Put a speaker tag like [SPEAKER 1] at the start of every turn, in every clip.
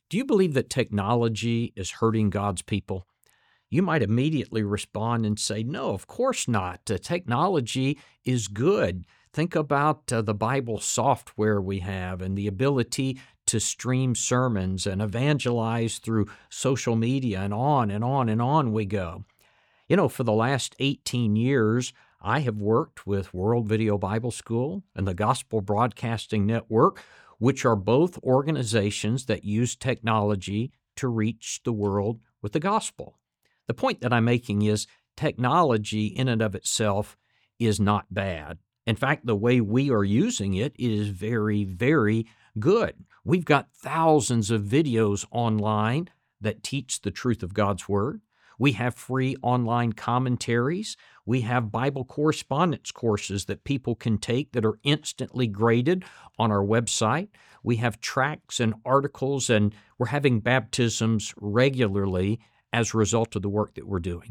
[SPEAKER 1] Do you believe that technology is hurting God's people? You might immediately respond and say, no, of course not. Technology is good. Think about the Bible software we have and the ability to stream sermons and evangelize through social media and on and on and on we go. For the last 18 years, I have worked with World Video Bible School and the Gospel Broadcasting Network, which are both organizations that use technology to reach the world with the gospel. The point that I'm making is technology in and of itself is not bad. In fact, the way we are using it is very, very good. We've got thousands of videos online that teach the truth of God's Word. We have free online commentaries. We have Bible correspondence courses that people can take that are instantly graded on our website. We have tracts and articles, and we're having baptisms regularly as a result of the work that we're doing.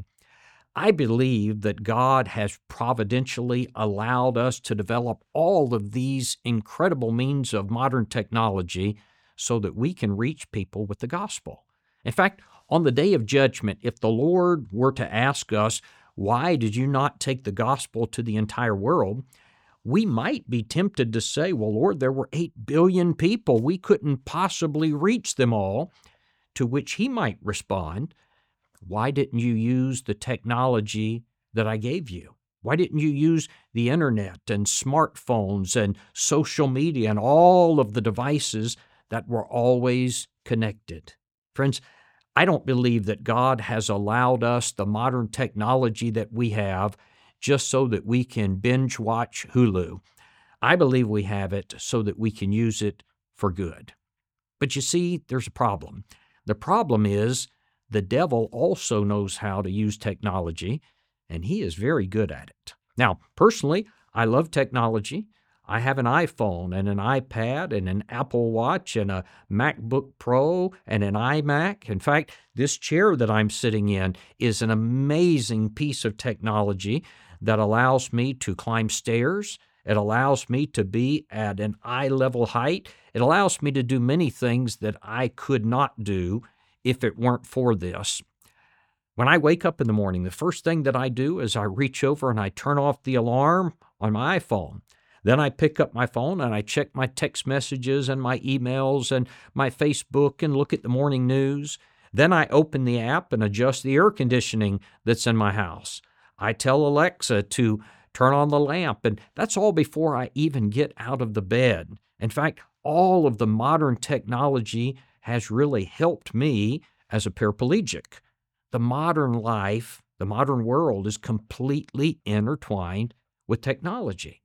[SPEAKER 1] I believe that God has providentially allowed us to develop all of these incredible means of modern technology so that we can reach people with the gospel. In fact, on the day of judgment, if the Lord were to ask us, why did you not take the gospel to the entire world? We might be tempted to say, well, Lord, there were 8 billion people. We couldn't possibly reach them all. To which he might respond, why didn't you use the technology that I gave you? Why didn't you use the internet and smartphones and social media and all of the devices that were always connected? Friends, I don't believe that God has allowed us the modern technology that we have just so that we can binge watch Hulu. I believe we have it so that we can use it for good. But you see, there's a problem. The problem is the devil also knows how to use technology, and he is very good at it. Now, personally, I love technology. I have an iPhone and an iPad and an Apple Watch and a MacBook Pro and an iMac. In fact, this chair that I'm sitting in is an amazing piece of technology that allows me to climb stairs. It allows me to be at an eye-level height. It allows me to do many things that I could not do if it weren't for this. When I wake up in the morning, the first thing that I do is I reach over and I turn off the alarm on my iPhone. Then I pick up my phone and I check my text messages and my emails and my Facebook and look at the morning news. Then I open the app and adjust the air conditioning that's in my house. I tell Alexa to turn on the lamp, and that's all before I even get out of the bed. In fact, all of the modern technology has really helped me as a paraplegic. The modern life, the modern world is completely intertwined with technology.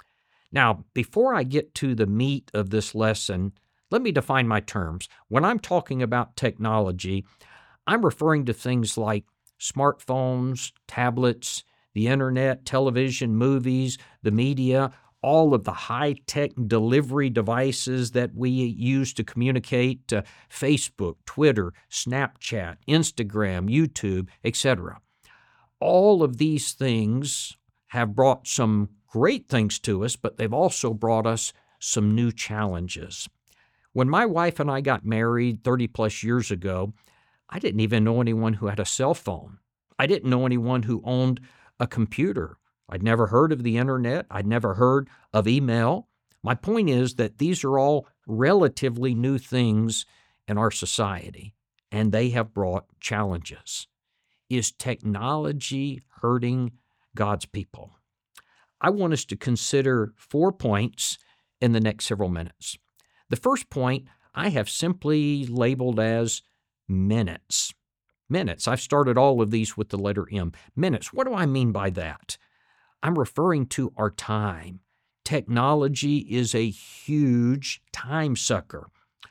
[SPEAKER 1] Now, before I get to the meat of this lesson, let me define my terms. When I'm talking about technology, I'm referring to things like smartphones, tablets, the internet, television, movies, the media, all of the high-tech delivery devices that we use to communicate, Facebook, Twitter, Snapchat, Instagram, YouTube, etc. All of these things have brought some great things to us, but they've also brought us some new challenges. When my wife and I got married 30 plus years ago, I didn't even know anyone who had a cell phone. I didn't know anyone who owned a computer. I'd never heard of the internet. I'd never heard of email. My point is that these are all relatively new things in our society, and they have brought challenges. Is technology hurting God's people? I want us to consider 4 points in the next several minutes. The first point I have simply labeled as minutes. Minutes. I've started all of these with the letter M. Minutes. What do I mean by that? I'm referring to our time. Technology is a huge time sucker.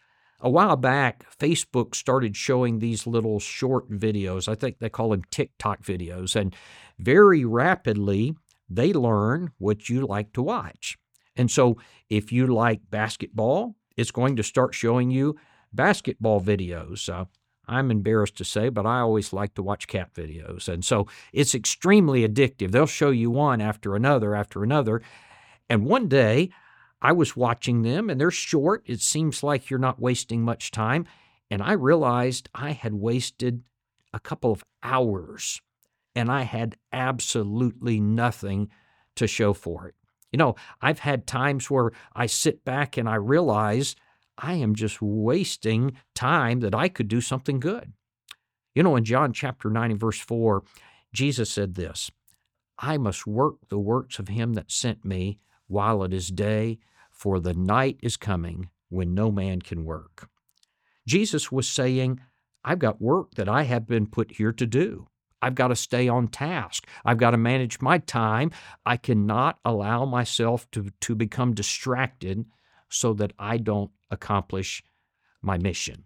[SPEAKER 1] A while back, Facebook started showing these little short videos. I think they call them TikTok videos. And very rapidly, they learn what you like to watch. And so if you like basketball, it's going to start showing you basketball videos. I'm embarrassed to say, but I always like to watch cat videos. And so it's extremely addictive. They'll show you one after another after another. And one day I was watching them, and they're short. It seems like you're not wasting much time. And I realized I had wasted a couple of hours and I had absolutely nothing to show for it. I've had times where I sit back and I realize I am just wasting time that I could do something good. In John chapter 9 and verse 4, Jesus said this, I must work the works of him that sent me while it is day, for the night is coming when no man can work. Jesus was saying, I've got work that I have been put here to do. I've got to stay on task. I've got to manage my time. I cannot allow myself to become distracted so that I don't accomplish my mission.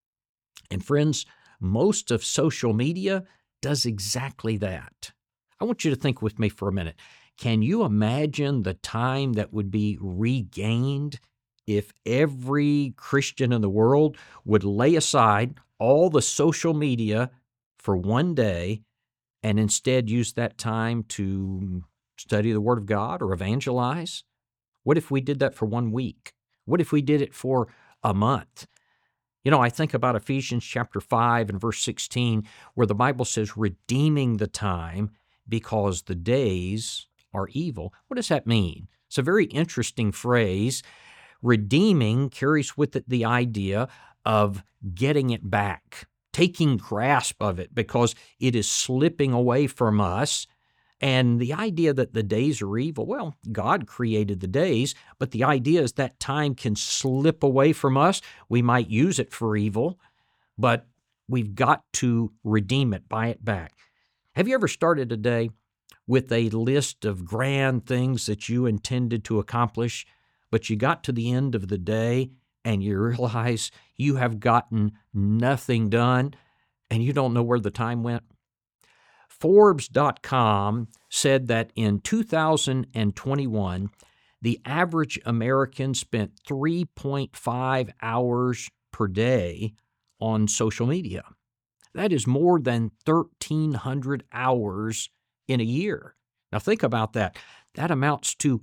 [SPEAKER 1] And friends, most of social media does exactly that. I want you to think with me for a minute. Can you imagine the time that would be regained if every Christian in the world would lay aside all the social media for one day and instead use that time to study the Word of God or evangelize? What if we did that for 1 week? What if we did it for a month? I think about Ephesians chapter 5 and verse 16, where the Bible says, redeeming the time because the days are evil. What does that mean? It's a very interesting phrase. Redeeming carries with it the idea of getting it back, taking grasp of it because it is slipping away from us. And the idea that the days are evil, well, God created the days, but the idea is that time can slip away from us. We might use it for evil, but we've got to redeem it, buy it back. Have you ever started a day with a list of grand things that you intended to accomplish, but you got to the end of the day and you realize you have gotten nothing done and you don't know where the time went? Forbes.com said that in 2021, the average American spent 3.5 hours per day on social media. That is more than 1,300 hours in a year. Now think about that. That amounts to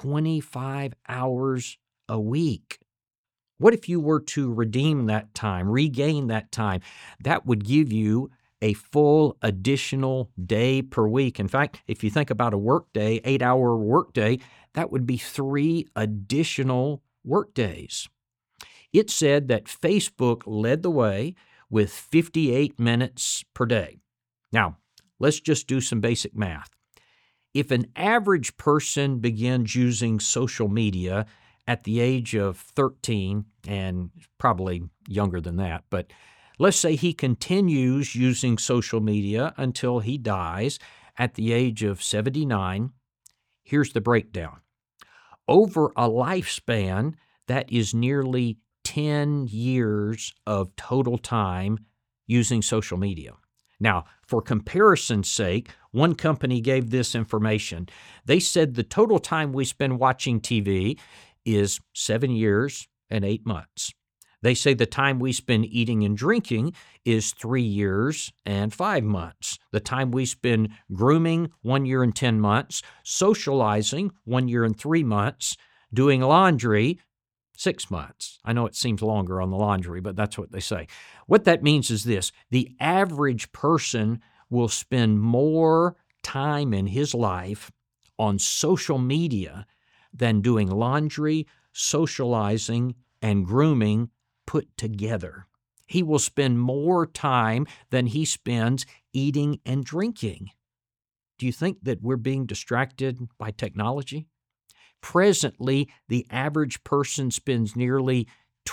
[SPEAKER 1] 25 hours a week. What if you were to redeem that time, regain that time? That would give you a full additional day per week. In fact, if you think about a workday, 8-hour workday, that would be 3 additional workdays. It said that Facebook led the way with 58 minutes per day. Now, let's just do some basic math. If an average person begins using social media at the age of 13, and probably younger than that, but let's say he continues using social media until he dies at the age of 79. Here's the breakdown. Over a lifespan, that is nearly 10 years of total time using social media. Now, for comparison's sake, one company gave this information. They said the total time we spend watching TV is 7 years and 8 months. They say the time we spend eating and drinking is 3 years and 5 months. The time we spend grooming, 1 year and 10 months. Socializing, 1 year and 3 months. Doing laundry, 6 months. I know it seems longer on the laundry, but that's what they say. What that means is this: the average person will spend more time in his life on social media than doing laundry, socializing, and grooming put together. He will spend more time than he spends eating and drinking. Do you think that we're being distracted by technology? Presently, the average person spends nearly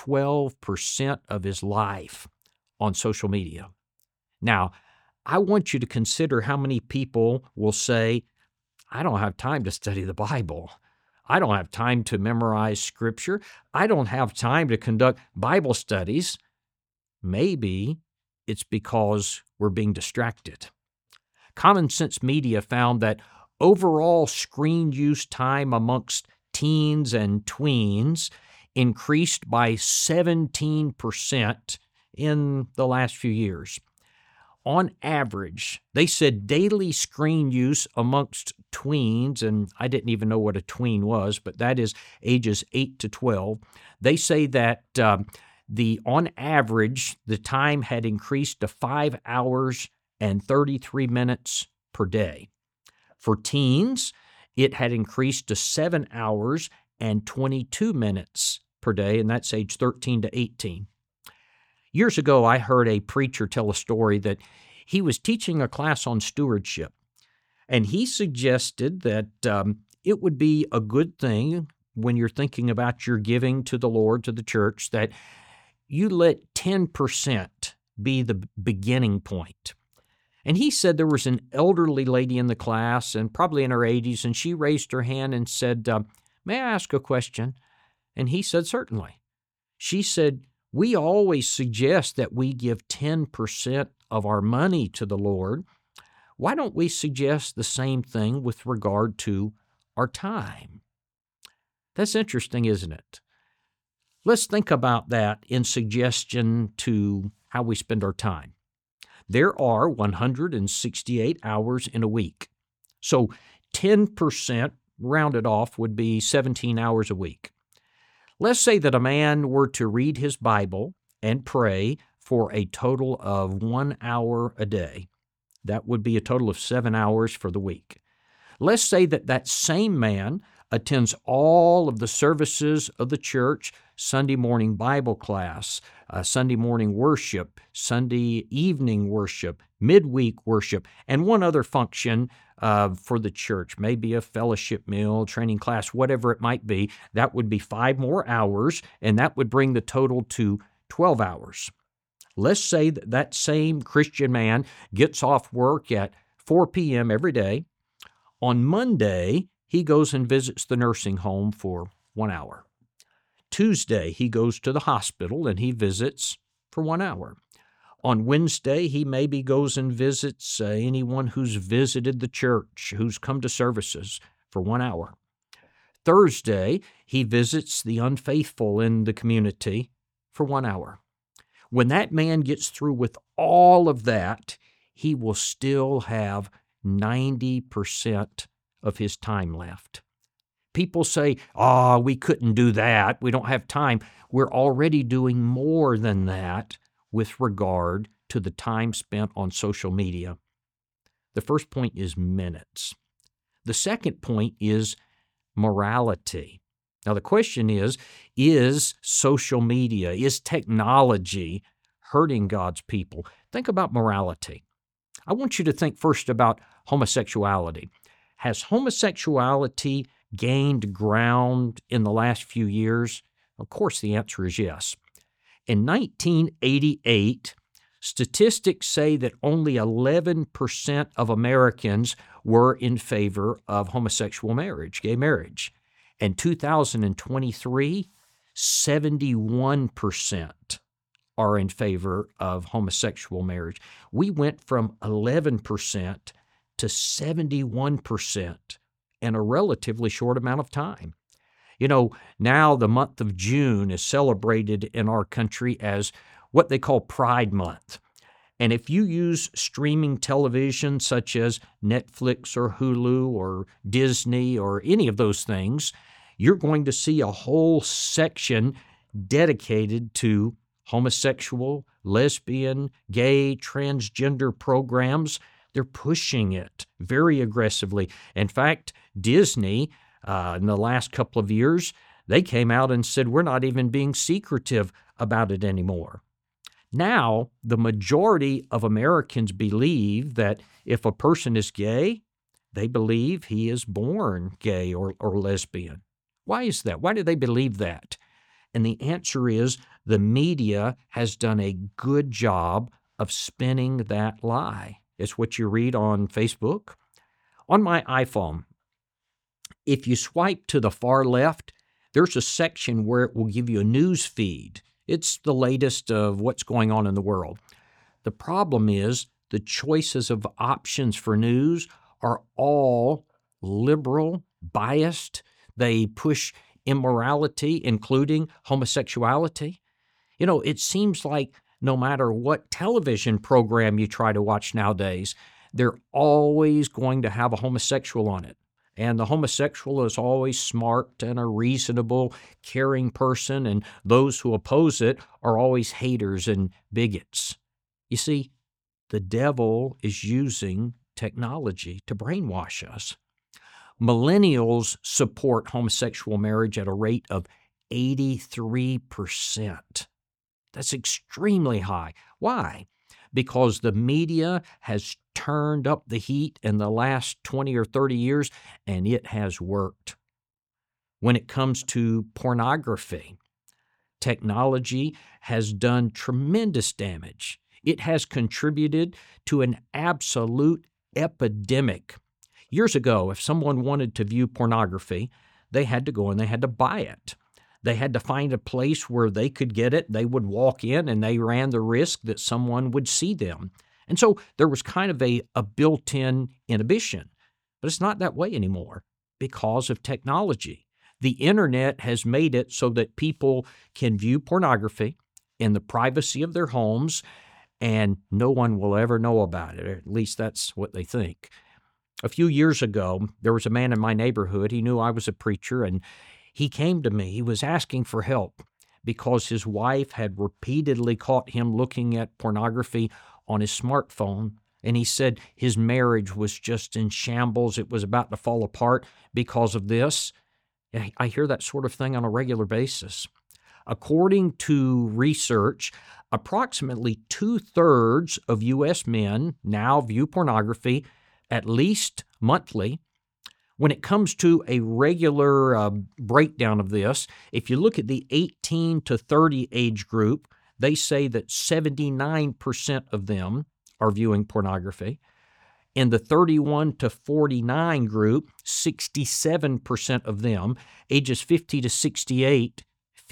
[SPEAKER 1] 12% of his life on social media. Now, I want you to consider how many people will say, I don't have time to study the Bible. I don't have time to memorize Scripture. I don't have time to conduct Bible studies. Maybe it's because we're being distracted. Common Sense Media found that overall screen use time amongst teens and tweens increased by 17% in the last few years. On average, they said daily screen use amongst tweens, and I didn't even know what a tween was, but that is ages 8 to 12. They say that On average, the time had increased to 5 hours and 33 minutes per day. For teens, it had increased to 7 hours and 22 minutes per day, and that's age 13 to 18. Years ago, I heard a preacher tell a story that he was teaching a class on stewardship, and he suggested that it would be a good thing when you're thinking about your giving to the Lord, to the church, that you let 10% be the beginning point. And he said there was an elderly lady in the class, and probably in her 80s, and she raised her hand and said, "May I ask a question?" And he said, "Certainly." She said, "We always suggest that we give 10% of our money to the Lord. Why don't we suggest the same thing with regard to our time?" That's interesting, isn't it? Let's think about that in suggestion to how we spend our time. There are 168 hours in a week. So 10% rounded off would be 17 hours a week. Let's say that a man were to read his Bible and pray for a total of 1 hour a day. That would be a total of 7 hours for the week. Let's say that that same man attends all of the services of the church, Sunday morning Bible class, Sunday morning worship, Sunday evening worship, midweek worship, and one other function for the church, maybe a fellowship meal, training class, whatever it might be. That would be 5 more hours, and that would bring the total to 12 hours. Let's say that that same Christian man gets off work at 4 p.m. every day. On Monday, he goes and visits the nursing home for 1 hour. Tuesday, he goes to the hospital and he visits for 1 hour. On Wednesday, he maybe goes and visits anyone who's visited the church, who's come to services for 1 hour. Thursday, he visits the unfaithful in the community for 1 hour. When that man gets through with all of that, he will still have 90% of his time left. People say, we couldn't do that. We don't have time. We're already doing more than that with regard to the time spent on social media. The first point is minutes. The second point is morality. Now, the question is social media, is technology hurting God's people? Think about morality. I want you to think first about homosexuality. Has homosexuality gained ground in the last few years? Of course, the answer is yes. In 1988, statistics say that only 11% of Americans were in favor of homosexual marriage, gay marriage. In 2023, 71% are in favor of homosexual marriage. We went from 11% to 71% in a relatively short amount of time. You know, now the month of June is celebrated in our country as what they call Pride Month. And if you use streaming television such as Netflix or Hulu or Disney or any of those things, you're going to see a whole section dedicated to homosexual, lesbian, gay, transgender programs. They're pushing it very aggressively. In fact, Disney, in the last couple of years, they came out and said, we're not even being secretive about it anymore. Now, the majority of Americans believe that if a person is gay, they believe he is born gay or lesbian. Why is that? Why do they believe that? And the answer is the media has done a good job of spinning that lie. It's what you read on Facebook. On my iPhone, if you swipe to the far left, there's a section where it will give you a news feed. It's the latest of what's going on in the world. The problem is the choices of options for news are all liberal, biased. They push immorality, including homosexuality. You know, it seems like no matter what television program you try to watch nowadays, they're always going to have a homosexual on it. And the homosexual is always smart and a reasonable, caring person, and those who oppose it are always haters and bigots. You see, the devil is using technology to brainwash us. Millennials support homosexual marriage at a rate of 83%. That's extremely high. Why? Because the media has turned up the heat in the last 20 or 30 years, and it has worked. When it comes to pornography, technology has done tremendous damage. It has contributed to an absolute epidemic. Years ago, if someone wanted to view pornography, they had to go and they had to buy it. They had to find a place where they could get it. They would walk in and they ran the risk that someone would see them. And so there was kind of a built-in inhibition. But it's not that way anymore because of technology. The internet has made it so that people can view pornography in the privacy of their homes, and no one will ever know about it, or at least that's what they think. A few years ago, there was a man in my neighborhood. He knew I was a preacher, and he came to me. He was asking for help because his wife had repeatedly caught him looking at pornography on his smartphone, and he said his marriage was just in shambles. It was about to fall apart because of this. I hear that sort of thing on a regular basis. According to research, approximately 2/3 of U.S. men now view pornography at least monthly. When it comes to a regular breakdown of this, if you look at the 18 to 30 age group, they say that 79% of them are viewing pornography. In the 31 to 49 group, 67% of them, ages 50 to 68,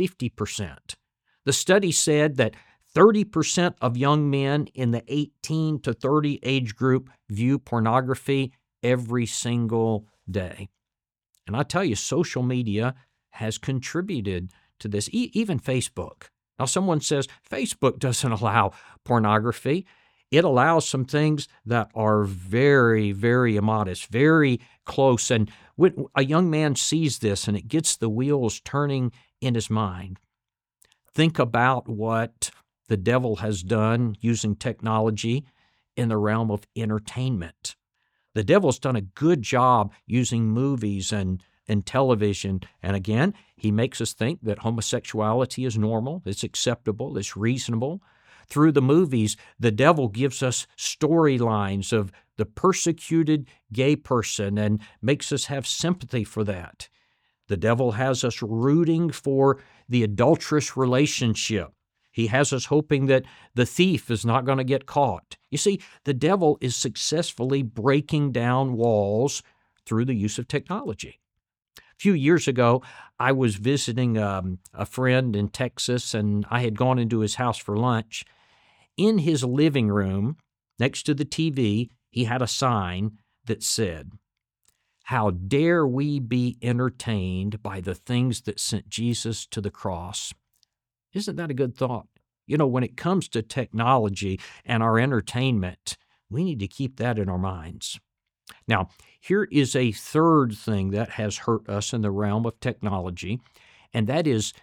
[SPEAKER 1] 50%. The study said that 30% of young men in the 18 to 30 age group view pornography every single day. And I tell you, social media has contributed to this, even Facebook. Now, someone says Facebook doesn't allow pornography. It allows some things that are very, very immodest, very close. And when a young man sees this and it gets the wheels turning in his mind, think about what the devil has done using technology in the realm of entertainment. The devil's done a good job using movies and television. And again, he makes us think that homosexuality is normal, it's acceptable, it's reasonable. Through the movies, the devil gives us storylines of the persecuted gay person and makes us have sympathy for that. The devil has us rooting for the adulterous relationship. He has us hoping that the thief is not going to get caught. You see, the devil is successfully breaking down walls through the use of technology. A few years ago, I was visiting a friend in Texas, and I had gone into his house for lunch. In his living room, next to the TV, he had a sign that said, "How dare we be entertained by the things that sent Jesus to the cross?" Isn't that a good thought? You know, when it comes to technology and our entertainment, we need to keep that in our minds. Now, here is a third thing that has hurt us in the realm of technology, and that is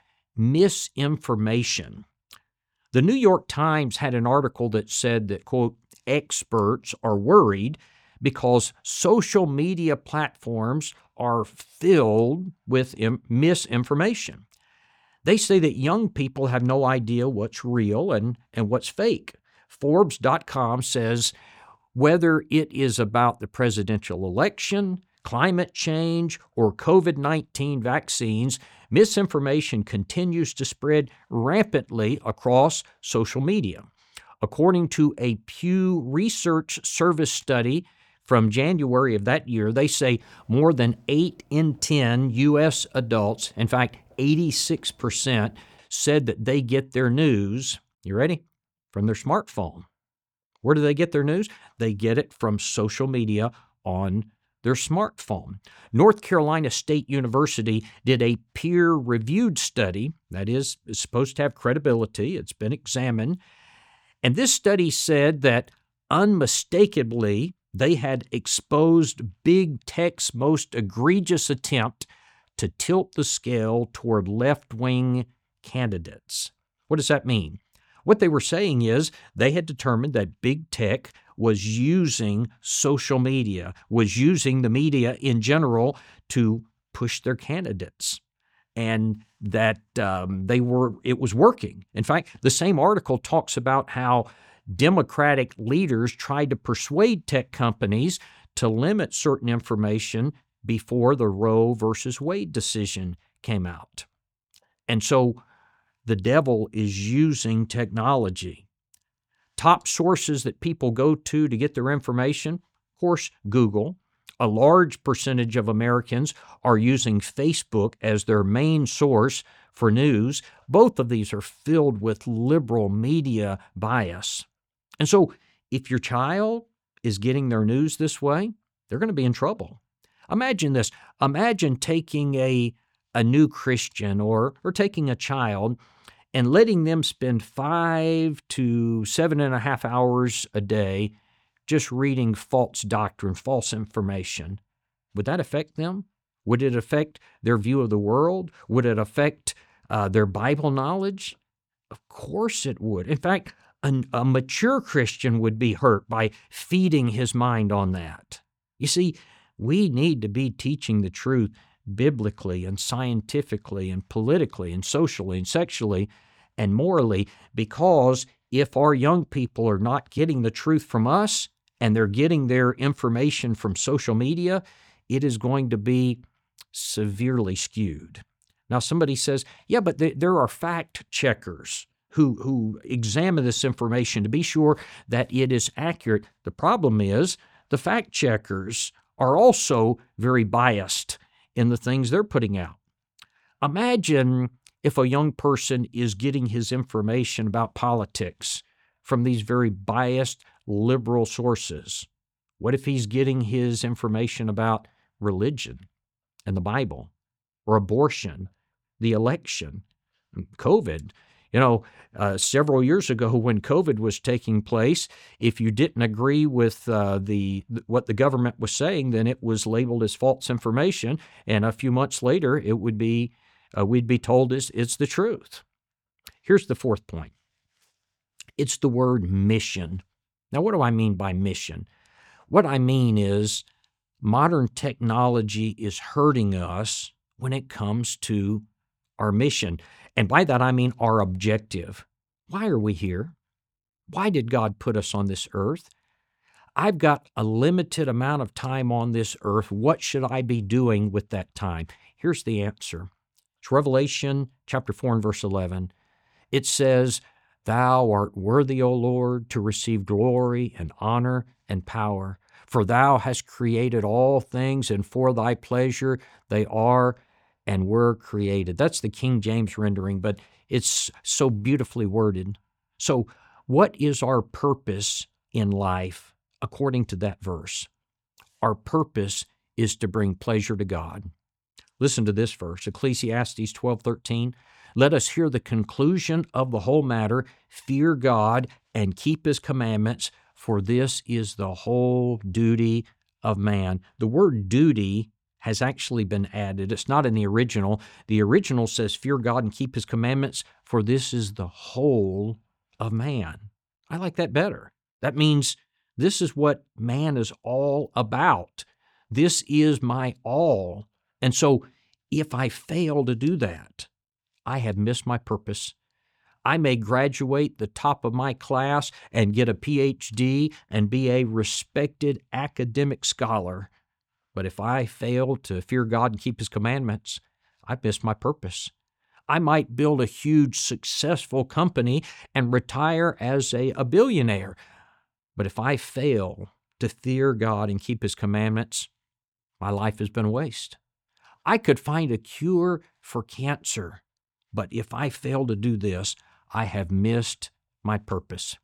[SPEAKER 1] misinformation. The New York Times had an article that said that, quote, experts are worried because social media platforms are filled with misinformation. They say that young people have no idea what's real and what's fake. Forbes.com says whether it is about the presidential election, climate change, or COVID-19 vaccines, misinformation continues to spread rampantly across social media. According to a Pew Research Service study from January of that year, they say more than 8 in 10 U.S. adults, in fact, 86%, said that they get their news, you ready? From their smartphone. Where do they get their news? They get it from social media on their smartphone. North Carolina State University did a peer-reviewed study, that is, it's supposed to have credibility, it's been examined, and this study said that unmistakably They had exposed big tech's most egregious attempt to tilt the scale toward left-wing candidates. What does that mean? What they were saying is they had determined that big tech was using social media, was using the media in general to push their candidates, and that it was working. In fact, the same article talks about how Democratic leaders tried to persuade tech companies to limit certain information before the Roe versus Wade decision came out. And so the devil is using technology. Top sources that people go to get their information, of course, Google. A large percentage of Americans are using Facebook as their main source for news. Both of these are filled with liberal media bias. And so if your child is getting their news this way, they're going to be in trouble. Imagine this. Imagine taking a new Christian or taking a child and letting them spend 5 to 7.5 hours a day just reading false doctrine, false information. Would that affect them? Would it affect their view of the world? Would it affect their Bible knowledge? Of course it would. In fact, a mature Christian would be hurt by feeding his mind on that. You see, we need to be teaching the truth biblically and scientifically and politically and socially and sexually and morally, because if our young people are not getting the truth from us and they're getting their information from social media, it is going to be severely skewed. Now, somebody says, yeah, but there are fact checkers who examine this information to be sure that it is accurate. The problem is the fact checkers are also very biased in the things they're putting out. Imagine if a young person is getting his information about politics from these very biased liberal sources. What if he's getting his information about religion and the Bible, or abortion, the election, COVID? Several years ago when COVID was taking place, if you didn't agree with what the government was saying, then it was labeled as false information, and a few months later it would be we'd be told it's the truth. Here's the fourth point. It's the word mission. Now, what do I mean by mission? What I mean is modern technology is hurting us when it comes to our mission. And by that, I mean our objective. Why are we here? Why did God put us on this earth? I've got a limited amount of time on this earth. What should I be doing with that time? Here's the answer. It's Revelation chapter 4 and verse 11. It says, "Thou art worthy, O Lord, to receive glory and honor and power, for thou hast created all things, and for thy pleasure they are and were created." That's the King James rendering, but it's so beautifully worded. So what is our purpose in life according to that verse? Our purpose is to bring pleasure to God. Listen to this verse, Ecclesiastes 12:13. "Let us hear the conclusion of the whole matter. Fear God and keep His commandments, for this is the whole duty of man." The word duty has actually been added. It's not in the original. The original says, "Fear God and keep His commandments, for this is the whole of man." I like that better. That means this is what man is all about. This is my all. And so if I fail to do that, I have missed my purpose. I may graduate the top of my class and get a PhD and be a respected academic scholar. But if I fail to fear God and keep His commandments, I've missed my purpose. I might build a huge, successful company and retire as a billionaire. But if I fail to fear God and keep His commandments, my life has been a waste. I could find a cure for cancer, but if I fail to do this, I have missed my purpose.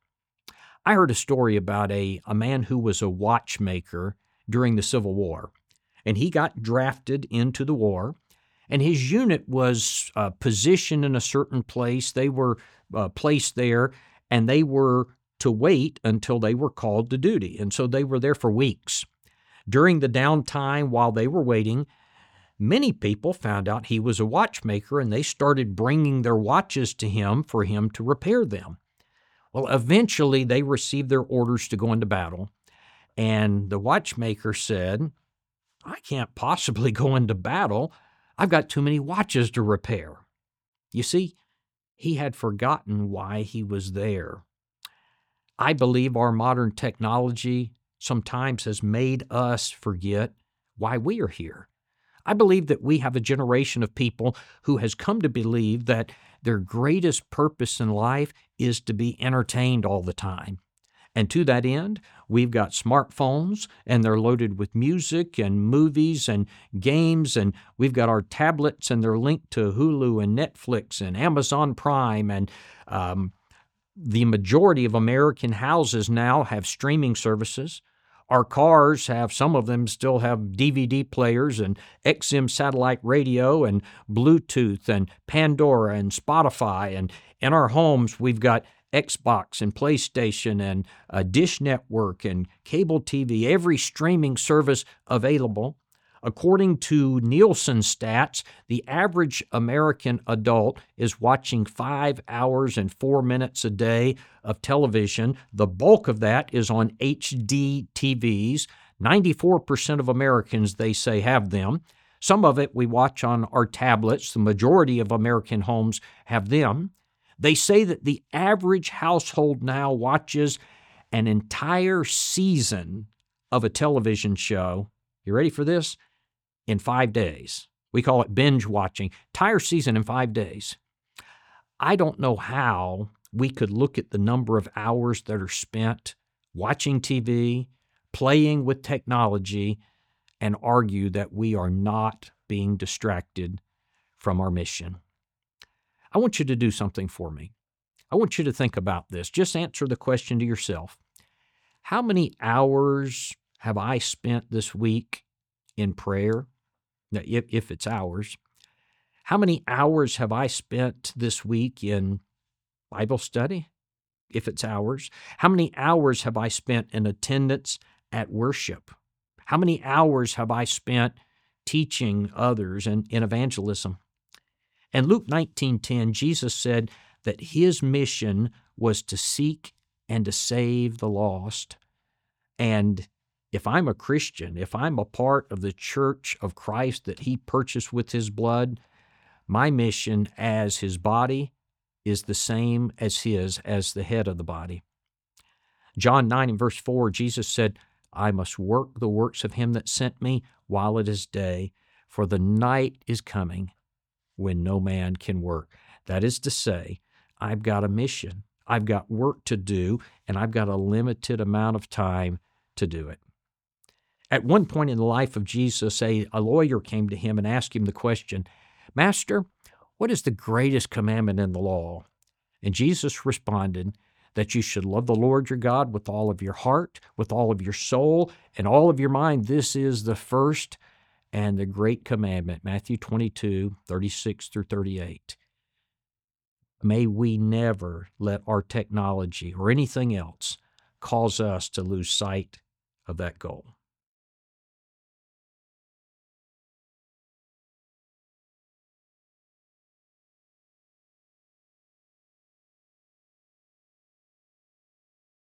[SPEAKER 1] I heard a story about a man who was a watchmaker during the Civil War, and he got drafted into the war, and his unit was positioned in a certain place. They were placed there, and they were to wait until they were called to duty. And so they were there for weeks. During the downtime while they were waiting, many people found out he was a watchmaker, and they started bringing their watches to him for him to repair them. Well, eventually they received their orders to go into battle, and the watchmaker said, I can't possibly go into battle. I've got too many watches to repair. You see, he had forgotten why he was there. I believe our modern technology sometimes has made us forget why we are here. I believe that we have a generation of people who has come to believe that their greatest purpose in life is to be entertained all the time. And to that end, we've got smartphones, and they're loaded with music and movies and games, and we've got our tablets, and they're linked to Hulu and Netflix and Amazon Prime, and the majority of American houses now have streaming services. Our cars have, some of them still have DVD players and XM satellite radio and Bluetooth and Pandora and Spotify. And in our homes, we've got Xbox and PlayStation and Dish Network and cable TV, every streaming service available. According to Nielsen stats, the average American adult is watching 5 hours and 4 minutes a day of television. The bulk of that is on HD TVs. 94% of Americans, they say, have them. Some of it we watch on our tablets. The majority of American homes have them. They say that the average household now watches an entire season of a television show. You ready for this? In 5 days. We call it binge watching. Entire season in 5 days. I don't know how we could look at the number of hours that are spent watching TV, playing with technology, and argue that we are not being distracted from our mission. I want you to do something for me. I want you to think about this. Just answer the question to yourself. How many hours have I spent this week in prayer? If it's hours. How many hours have I spent this week in Bible study? If it's hours. How many hours have I spent in attendance at worship? How many hours have I spent teaching others in evangelism? In Luke 19:10, Jesus said that his mission was to seek and to save the lost. And if I'm a Christian, if I'm a part of the church of Christ that he purchased with his blood, my mission as his body is the same as his as the head of the body. John 9 and verse 4, Jesus said, I must work the works of him that sent me while it is day, for the night is coming when no man can work. That is to say, I've got a mission. I've got work to do, and I've got a limited amount of time to do it. At one point in the life of Jesus, a lawyer came to him and asked him the question, Master, what is the greatest commandment in the law? And Jesus responded that you should love the Lord your God with all of your heart, with all of your soul, and all of your mind. This is the first and the great commandment, Matthew 22, 36 through 38. May we never let our technology or anything else cause us to lose sight of that goal.